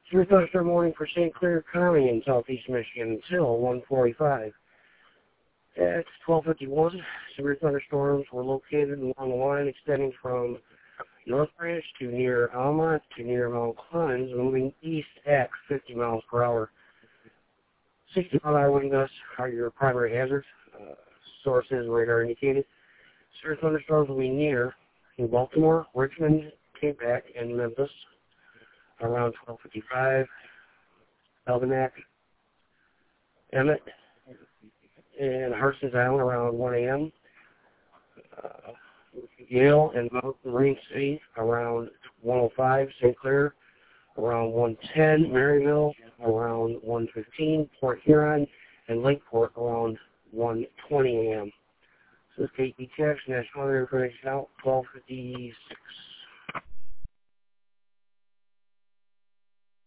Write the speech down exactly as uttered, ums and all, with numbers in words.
Severe thunderstorm warning for Saint Clair County in southeast Michigan until one forty-five. At twelve fifty-one, severe thunderstorms were located along the line extending from North Branch to near Almont to near Mount Clemens, moving east at fifty miles per hour. sixty mile per hour wind gusts are your primary hazard. Uh, sources radar indicated. Severe thunderstorms will be near in Baltimore, Richmond, Quebec, and Memphis around twelve fifty-five. Algonac, Emmett, and Harson's Island around one a m Uh, Yale and Mount Marine City around one oh five. Saint Clair around one ten. Maryville around one fifteen. Port Huron and Lakeport around one twenty a m So this is K P T X, National Weather Information out, twelve fifty-six.